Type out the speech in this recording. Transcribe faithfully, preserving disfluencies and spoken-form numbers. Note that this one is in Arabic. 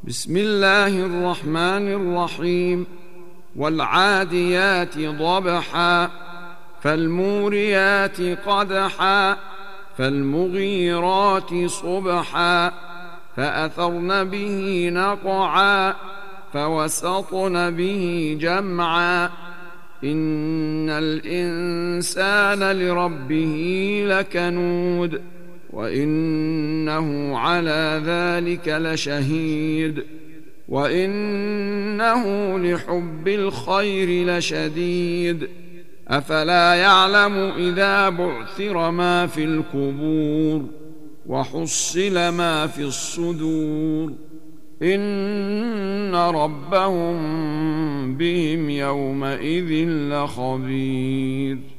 بسم الله الرحمن الرحيم والعاديات ضبحا فالموريات قدحا فالمغيرات صبحا فأثرن به نقعا فوسطن به جمعا إن الإنسان لربه لكنود وإنه على ذلك لشهيد وإنه لحب الخير لشديد أفلا يعلم إذا بعثر ما في القبور وحصل ما في الصدور إن ربهم بهم يومئذ لخبير.